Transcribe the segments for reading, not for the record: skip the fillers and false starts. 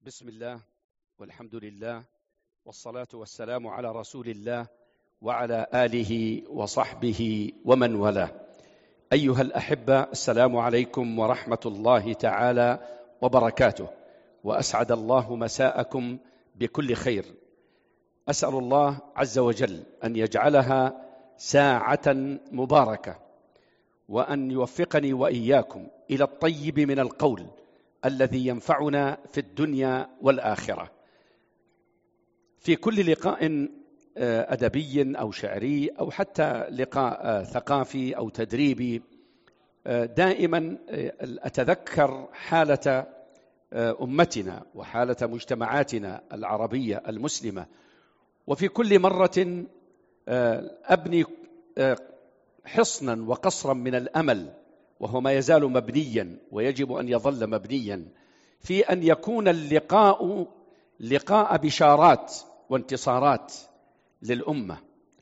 بسم الله والحمد لله والصلاة والسلام على رسول الله وعلى آله وصحبه ومن والاه. أيها الأحبة، السلام عليكم ورحمة الله تعالى وبركاته، وأسعد الله مساءكم بكل خير. أسأل الله عز وجل أن يجعلها ساعة مباركة، وأن يوفقني وإياكم إلى الطيب من القول الذي ينفعنا في الدنيا والآخرة. في كل لقاء أدبي أو شعري أو حتى لقاء ثقافي أو تدريبي دائما أتذكر حالة أمتنا وحالة مجتمعاتنا العربية المسلمة، وفي كل مرة أبني حصنا وقصرا من الأمل، وهو ما يزال مبنيا ويجب أن يظل مبنيا، في أن يكون اللقاء لقاء بشارات وانتصارات للأمة.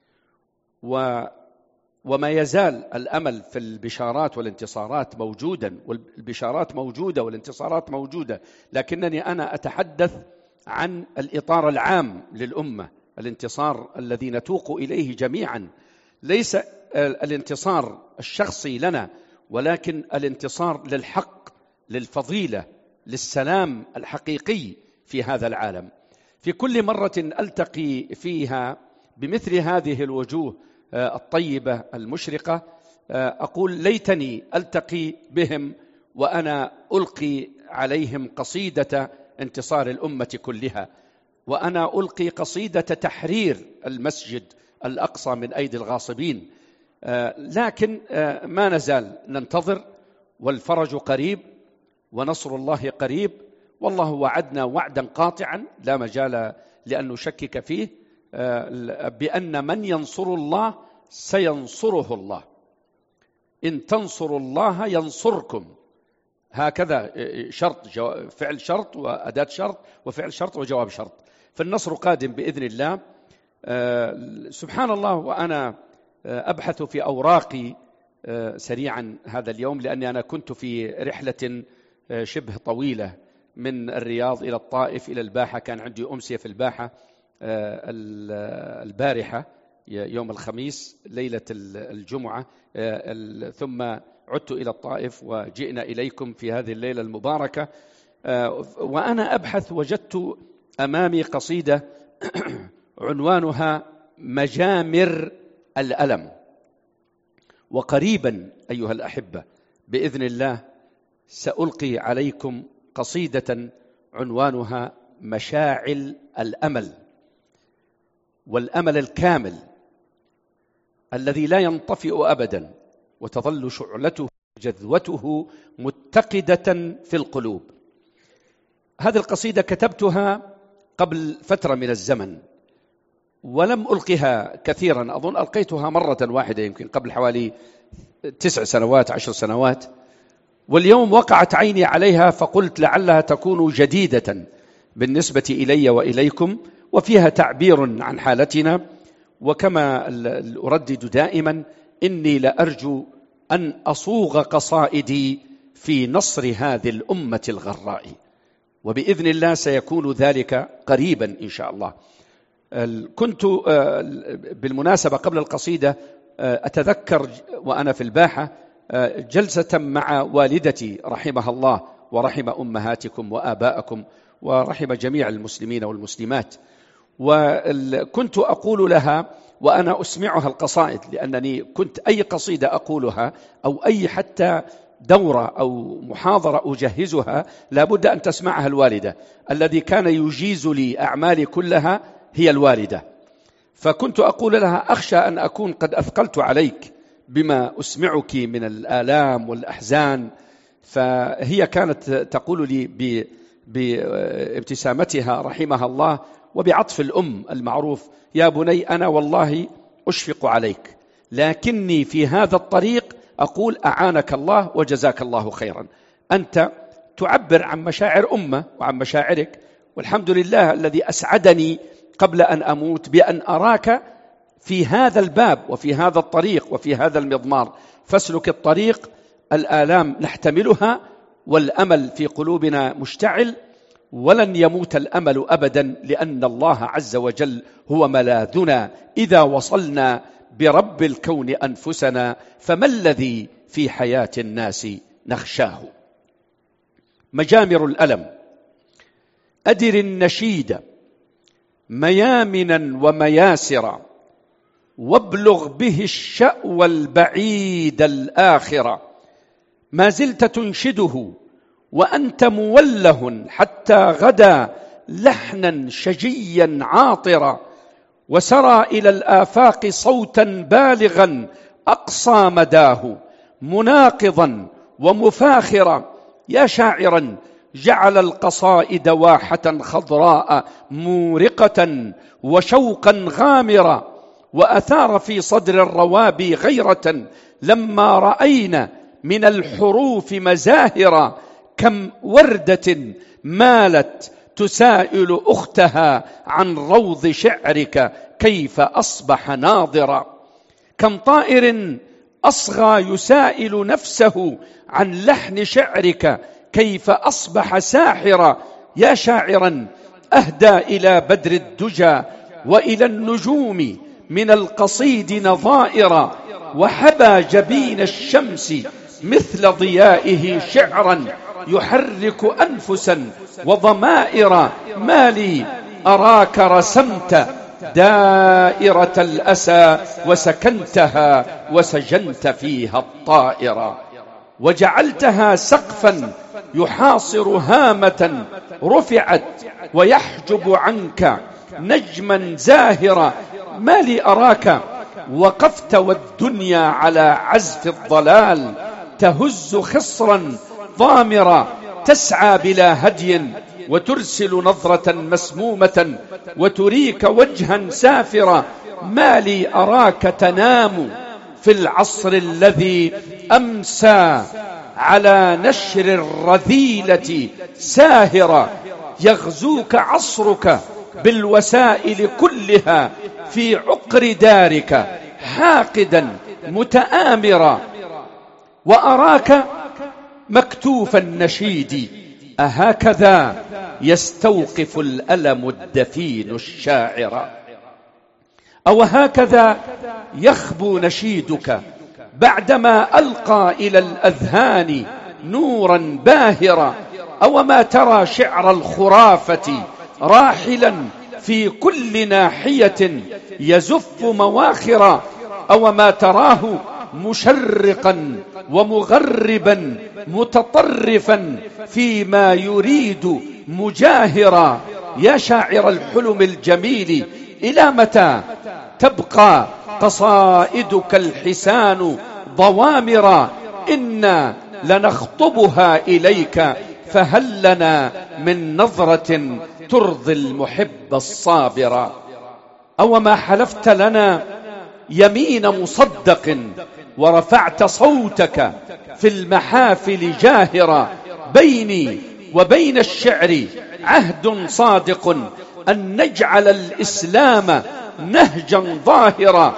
وما يزال الأمل في البشارات والانتصارات موجودا، والبشارات موجودة والانتصارات موجودة، لكنني أنا أتحدث عن الإطار العام للأمة، الانتصار الذي نتوق إليه جميعا، ليس الانتصار الشخصي لنا، ولكن الانتصار للحق، للفضيلة، للسلام الحقيقي في هذا العالم. في كل مرة ألتقي فيها بمثل هذه الوجوه الطيبة المشرقة أقول ليتني ألتقي بهم وأنا ألقي عليهم قصيدة انتصار الأمة كلها، وأنا ألقي قصيدة تحرير المسجد الأقصى من أيدي الغاصبين. لكن ما نزال ننتظر، والفرج قريب ونصر الله قريب، والله وعدنا وعدا قاطعا لا مجال لأن نشكك فيه، بأن من ينصر الله سينصره الله، إن تنصروا الله ينصركم. هكذا شرط، فعل شرط وأداة شرط وفعل شرط وجواب شرط، فالنصر قادم بإذن الله. سبحان الله، وأنا أبحث في أوراقي سريعا هذا اليوم، لأني أنا كنت في رحلة شبه طويلة من الرياض إلى الطائف إلى الباحة، كان عندي أمسية في الباحة البارحة يوم الخميس ليلة الجمعة، ثم عدت إلى الطائف وجئنا إليكم في هذه الليلة المباركة. وأنا أبحث وجدت أمامي قصيدة عنوانها مجامر الألم. وقريبا أيها الأحبة بإذن الله سألقي عليكم قصيدة عنوانها مشاعل الأمل، والأمل الكامل الذي لا ينطفئ أبدا، وتظل شعلته جذوته متقدة في القلوب. هذه القصيدة كتبتها قبل فترة من الزمن، ولم ألقها كثيرا، أظن ألقيتها مرة واحدة يمكن قبل حوالي 9 سنوات 10 سنوات، واليوم وقعت عيني عليها فقلت لعلها تكون جديدة بالنسبة إلي وإليكم، وفيها تعبير عن حالتنا. وكما أردد دائما إني لأرجو أن أصوغ قصائدي في نصر هذه الأمة الغراء، وبإذن الله سيكون ذلك قريبا إن شاء الله. كنت بالمناسبة قبل القصيدة أتذكر وأنا في الباحة جلسة مع والدتي رحمها الله، ورحم أمهاتكم وآباءكم ورحم جميع المسلمين والمسلمات، وكنت أقول لها وأنا أسمعها القصائد، لأنني كنت أي قصيدة أقولها أو أي حتى دورة أو محاضرة أجهزها لابد أن تسمعها الوالدة. الذي كان يجيز لي أعمالي كلها هي الوالدة، فكنت أقول لها أخشى أن أكون قد أثقلت عليك بما أسمعك من الآلام والأحزان. فهي كانت تقول لي بابتسامتها رحمها الله وبعطف الأم المعروف: يا بني أنا والله أشفق عليك، لكني في هذا الطريق أقول أعانك الله وجزاك الله خيرا. أنت تعبر عن مشاعر أمة وعن مشاعرك، والحمد لله الذي أسعدني قبل أن أموت بأن أراك في هذا الباب وفي هذا الطريق وفي هذا المضمار، فاسلك الطريق. الآلام نحتملها والأمل في قلوبنا مشتعل، ولن يموت الأمل أبدا، لأن الله عز وجل هو ملاذنا إذا وصلنا برب الكون أنفسنا. فما الذي في حياة الناس نخشاه؟ مجامر الألم. أدر النشيد ميامنا ومياسرا، وابلغ به الشأوى البعيد الآخرة. ما زلت تنشده وأنت موله حتى غدا لحنا شجيا عاطرا، وسرى إلى الآفاق صوتا بالغا أقصى مداه مناقضا ومفاخرا. يا شاعرا جعل القصائد واحة خضراء مورقة وشوقا غامرا، وأثار في صدر الروابي غيرة لما رأينا من الحروف مزاهرا. كم وردة مالت تسائل أختها عن روض شعرك كيف أصبح ناظرا. كم طائر أصغى يسائل نفسه عن لحن شعرك كيف أصبح ساحرا. يا شاعرا أهدى إلى بدر الدجى وإلى النجوم من القصيد نظائرا، وحبى جبين الشمس مثل ضيائه شعرا يحرك أنفسا وضمائر. ما لي أراك رسمت دائرة الأسى وسكنتها وسجنت فيها الطائرة، وجعلتها سقفا يحاصر هامة رفعت ويحجب عنك نجما زاهرا. ما لي أراك وقفت والدنيا على عزف الضلال تهز خصرا ضامرا، تسعى بلا هدي وترسل نظرة مسمومة وتريك وجها سافرا. ما لي أراك تنام في العصر الذي أمسى على نشر الرذيلة ساهرا، يغزوك عصرك بالوسائل كلها في عقر دارك حاقدا متآمرا. وأراك مكتوف النشيد، أهكذا يستوقف الألم الدفين الشاعر؟ أو هكذا يخبو نشيدك بعدما ألقى إلى الأذهان نورا باهرا؟ أو ما ترى شعر الخرافة راحلا في كل ناحية يزف مواخرا؟ أو ما تراه مشرقا ومغربا متطرفا فيما يريد مجاهرا؟ يا شاعر الحلم الجميل إلى متى تبقى قصائدك الحسان ضوامرا؟ إنا لنخطبها إليك فهل لنا من نظرة ترضي المحب الصابر؟ أو ما حلفت لنا يمين مصدق ورفعت صوتك في المحافل جاهرا؟ بيني وبين الشعر عهد صادق أن نجعل الإسلام نهجا ظاهرا.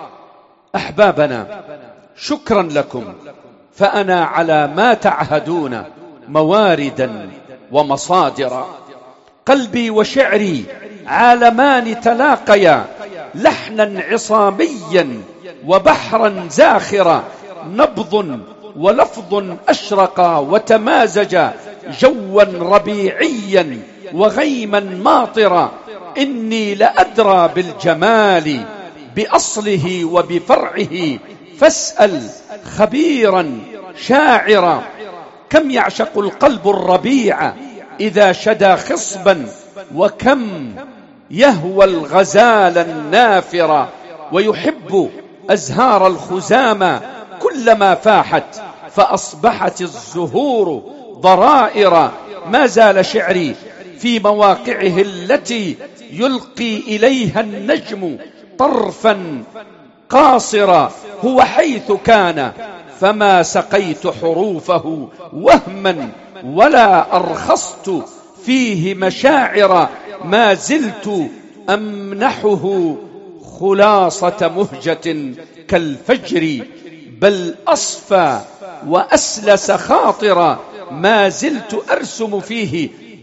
أحبابنا شكرا لكم، فأنا على ما تعهدون مواردا ومصادرا. قلبي وشعري عالمان تلاقيا لحنا عصاميا وبحرا زاخرا، نبض ولفظ أشرقا وتمازجا جوا ربيعيا وغيما ماطرا. إني لأدرى بالجمال بأصله وبفرعه، فاسأل خبيرا شاعرا. كم يعشق القلب الربيع إذا شدى خصبا، وكم يهوى الغزال النافرة ويحب أزهار الخزامى كلما فاحت فأصبحت الزهور ضرائر. ما زال شعري في مواقعه التي يلقي إليها النجم طرفا قاصرا. هو حيث كان فما سقيت حروفه وهما ولا أرخصت فيه مشاعر. ما زلت أمنحه خلاصة مهجة كالفجر، بل أصفى وأسلس خاطرا. ما زلت أرسم فيه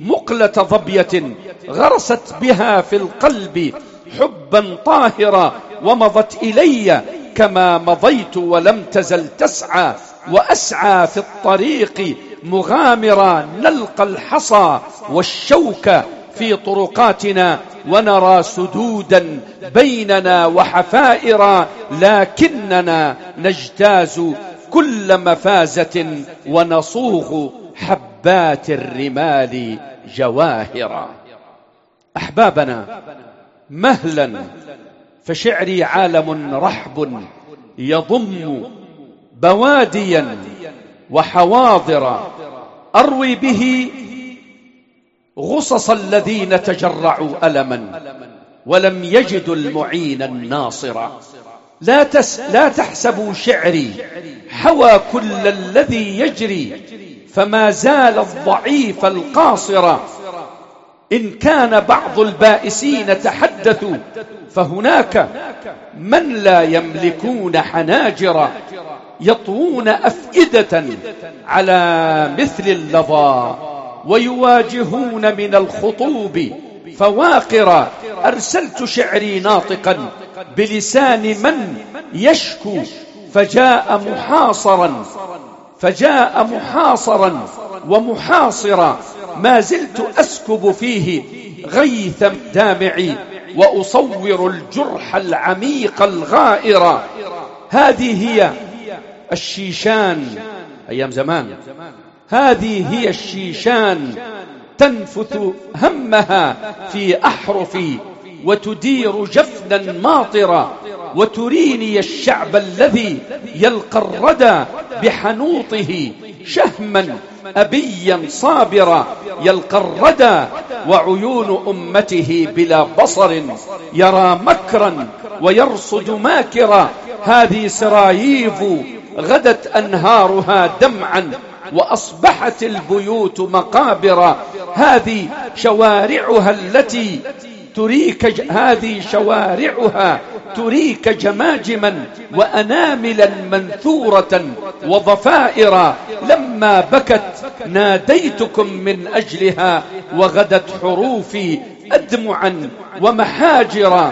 مقلة ظبية غرست بها في القلب حبا طاهرا، ومضت إلي كما مضيت ولم تزل تسعى، وأسعى في الطريق مغامرا، نلقى الحصى والشوك في طرقاتنا، ونرى سدودا بيننا وحفائرا، لكننا نجتاز كل مفازة ونصوغ حبات الرمال جواهرا. أحبابنا، مهلا، فشعري عالم رحب يضم بواديا وحواضر، أروي به غصص الذين تجرعوا ألما ولم يجدوا المعين الناصر. لا تحسبوا شعري حوى كل الذي يجري، فما زال الضعيف القاصر. إن كان بعض البائسين تحدثوا، فهناك من لا يملكون حناجر، يطوون أفئدة على مثل اللظى، ويواجهون من الخطوب فواقرا. أرسلت شعري ناطقا بلسان من يشكو، فجاء محاصرا ومحاصرا، ما زلت أسكب فيه غيث دامعي، وأصور الجرح العميق الغائر. هذه هي الشيشان أيام زمان، هذه هي الشيشان تنفث همها في أحرفي، وتدير جفنا ماطرا، وتريني الشعب الذي يلقى الردى بحنوطه، شهما أبيا صابرا، يلقى الردى وعيون أمته بلا بصر، يرى مكرا ويرصد ماكرا. هذه سراييف غدت أنهارها دمعا، وأصبحت البيوت مقابر. هذه شوارعها تريك جماجما وأناملا منثورة وضفائر. لما بكت ناديتكم من أجلها، وغدت حروفي أدمعا ومحاجرا.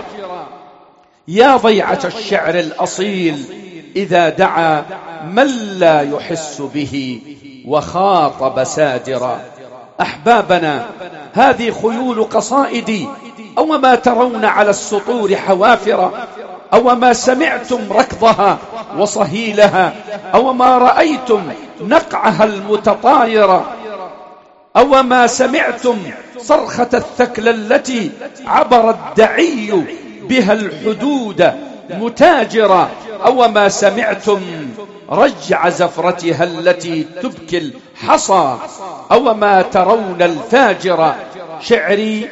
يا ضيعة الشعر الأصيل، إذا دعا من لا يحس به وخاطب سادرا. أحبابنا، هذه خيول قصائدي، أو ما ترون على السطور حوافر، أو ما سمعتم ركضها وصهيلها، أو ما رأيتم نقعها المتطاير، أو ما سمعتم صرخة الثكل التي عبر الدعي بها الحدود متاجرة، أو ما سمعتم رجع زفرتها التي تبكي الحصى، أو ما ترون الفاجر. شعري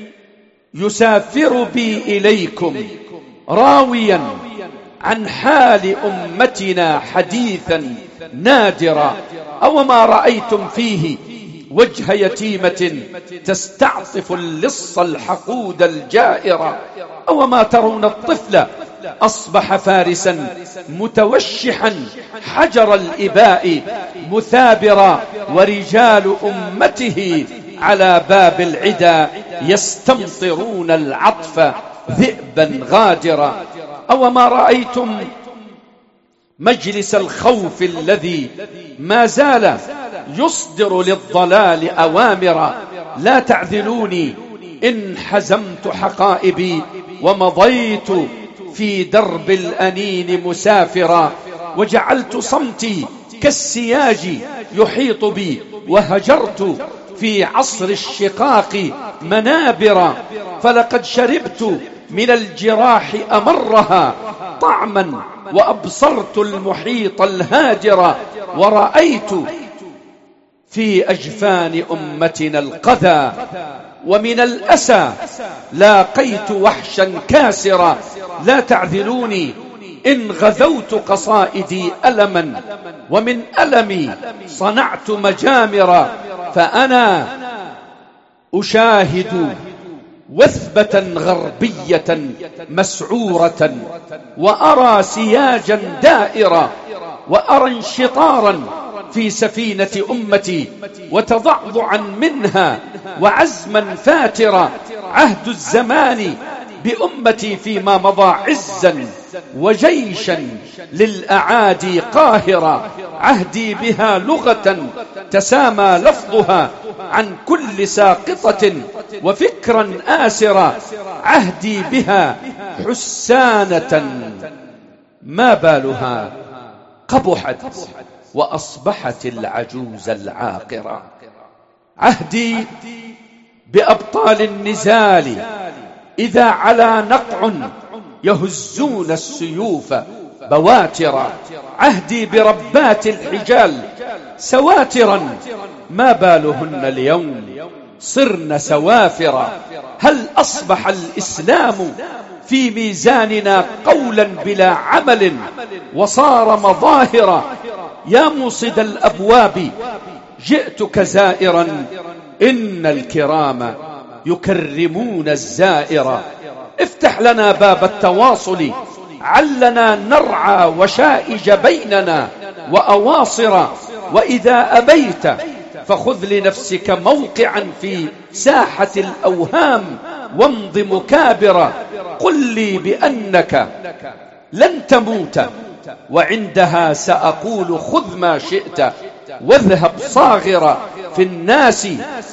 يسافر بي إليكم راويا عن حال أمتنا حديثا نادرا، أو ما رأيتم فيه وجه يتيمة تستعطف اللص الحقود الجائر، أو ما ترون الطفل أصبح فارسا متوشحا حجر الإباء مثابرا، ورجال أمته على باب العدا يستمطرون العطف ذئبا غادرا. أو ما رأيتم مجلس الخوف الذي ما زال يصدر للضلال أوامر. لا تعذلوني إن حزمت حقائبي، ومضيت في درب الأنين مسافرا، وجعلت صمتي كالسياج يحيط بي، وهجرت في عصر الشقاق منابرا. فلقد شربت من الجراح أمرها طعما، وأبصرت المحيط الهاجر، ورأيت في أجفان أمتنا القذى، ومن الأسى لاقيت وحشا كاسرا. لا تعذلوني إن غذوت قصائدي ألما، ومن ألمي صنعت مجامرا، فأنا أشاهد وثبة غربية مسعورة، وأرى سياجا دائرا، وأرى انشطارا في سفينة أمتي وتضعضعا منها وعزما فاترا. عهد الزمان بأمتي فيما مضى عزا وجيشا للأعادي قاهرا. عهدي بها لغة تسامى لفظها عن كل ساقطة وفكرا آسرا. عهدي بها حسانة ما بالها قبحت وأصبحت العجوز العاقرة. عهدي بأبطال النزال إذا علا نقع يهزون السيوف بواترا. عهدي بربات الحجال سواترا ما بالهن اليوم صرن سوافرا. هل أصبح الإسلام في ميزاننا قولا بلا عمل وصار مظاهرا؟ يا موصد الأبواب جئتك زائرا إن الكرام يكرمون الزائر. افتح لنا باب التواصل علنا نرعى وشائج بيننا وأواصر. وإذا أبيت فخذ لنفسك موقعا في ساحة الأوهام وامض مكابرا. قل لي بأنك لن تموت وعندها سأقول خذ ما شئت واذهب صاغرا. في الناس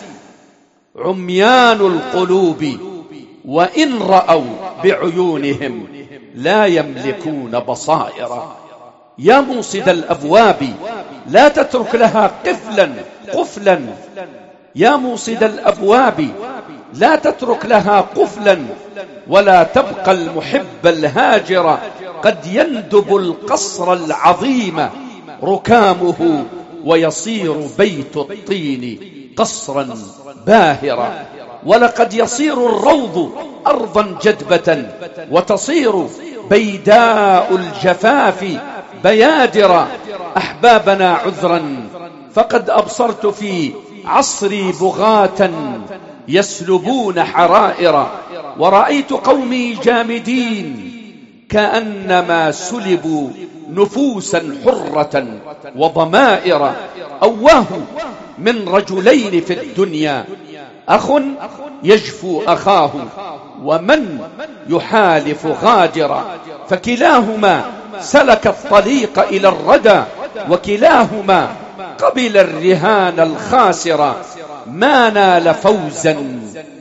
عميان القلوب وإن رأوا بعيونهم لا يملكون بصائر. يا موصد الأبواب لا تترك لها قفلا. يا موصد الأبواب لا تترك لها قفلا ولا تبقى المحب الهاجر. قد يندب القصر العظيم ركامه ويصير بيت الطين قصرا باهرا. ولقد يصير الروض أرضا جدبة وتصير بيداء الجفاف بيادرا. أحبابنا عذرا فقد أبصرت في عصري بغاة يسلبون حرائر. ورأيت قومي جامدين كأنما سلبوا نفوسا حرة وضمائر. أواه من رجلين في الدنيا أخ يجفو أخاه ومن يحالف غادرا. فكلاهما سلك الطريق إلى الردى وكلاهما قبل الرهان الخاسر. ما نال فوزا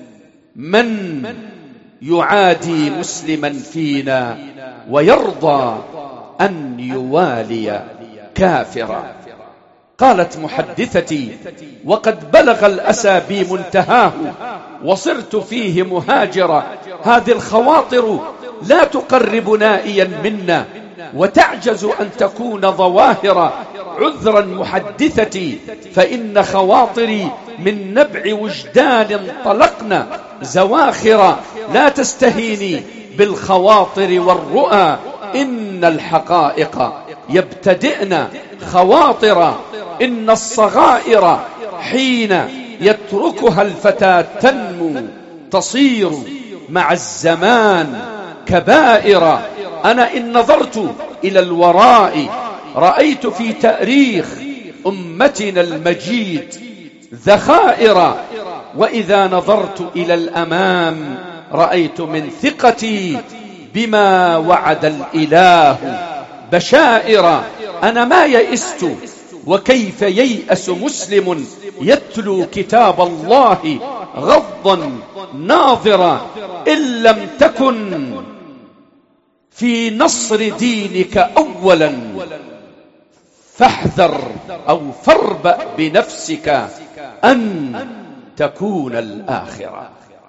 من يعادي مسلما فينا ويرضى أن يوالي كافرا. قالت محدثتي وقد بلغ الأسى بي منتهاه وصرت فيه مهاجرا. هذه الخواطر لا تقرب نائيا منا وتعجز أن تكون ظواهرا. عذرا محدثتي فإن خواطري من نبع وجدان طلقنا زواخرا. لا تستهيني بالخواطر والرؤى إن الحقائق يبتدئن خواطرا. إن الصغائر حين يتركها الفتى تنمو تصير مع الزمان كبائر. أنا إن نظرت إلى الوراء رأيت في تاريخ أمتنا المجيد ذخائر. وإذا نظرت إلى الأمام رأيت من ثقتي بما وعد الإله بشائر. أنا ما يئست وكيف ييأس مسلم يتلو كتاب الله غضا ناظرا. إن لم تكن في نصر دينك أولا فاحذر أو فاربأ بنفسك أن تكون الآخرة.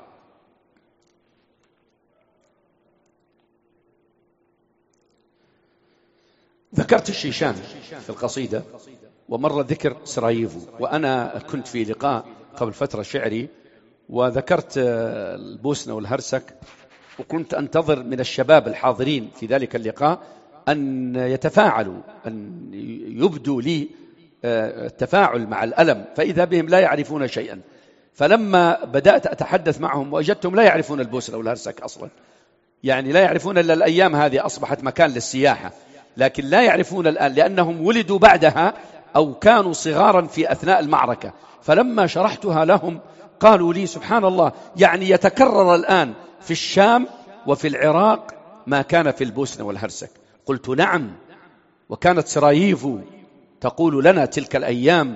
ذكرت الشيشان في القصيدة ومر ذكر سراييفو. وأنا كنت في لقاء قبل فترة شعري وذكرت البوسنة والهرسك وكنت أنتظر من الشباب الحاضرين في ذلك اللقاء أن يتفاعلوا أن يبدوا لي التفاعل مع الألم فإذا بهم لا يعرفون شيئا. فلما بدأت أتحدث معهم وجدتهم لا يعرفون البوسنة والهرسك أصلا. يعني لا يعرفون إلا الأيام هذه أصبحت مكان للسياحة لكن لا يعرفون الآن لأنهم ولدوا بعدها أو كانوا صغارا في أثناء المعركة، فلما شرحتها لهم قالوا لي سبحان الله، يعني يتكرر الآن في الشام وفي العراق ما كان في البوسنة والهرسك. قلت نعم، وكانت سراييفو تقول لنا تلك الأيام: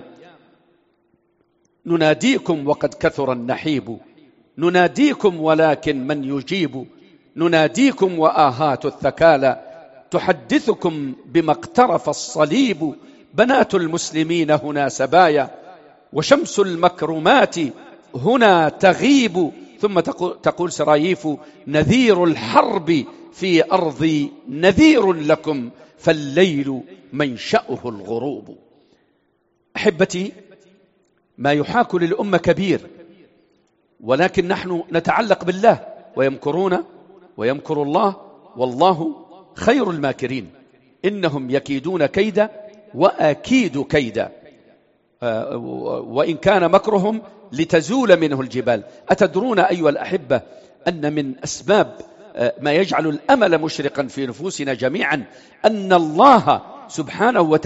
نناديكم وقد كثر النحيب، نناديكم ولكن من يجيب، نناديكم وآهات الثكالى تحدثكم بما اقترف الصليب، بنات المسلمين هنا سبايا وشمس المكرمات هنا تغيب. ثم تقول سراييف: نذير الحرب في أرضي نذير لكم، فالليل منشأه الغروب. أحبتي، ما يحاك للأمة كبير، ولكن نحن نتعلق بالله، ويمكرون ويمكر الله والله خير الماكرين. إنهم يكيدون كيدا وأكيد كيدا، وإن كان مكرهم لتزول منه الجبال. أتدرون أيها الأحبة أن من أسباب ما يجعل الأمل مشرقا في نفوسنا جميعا أن الله سبحانه وتعالى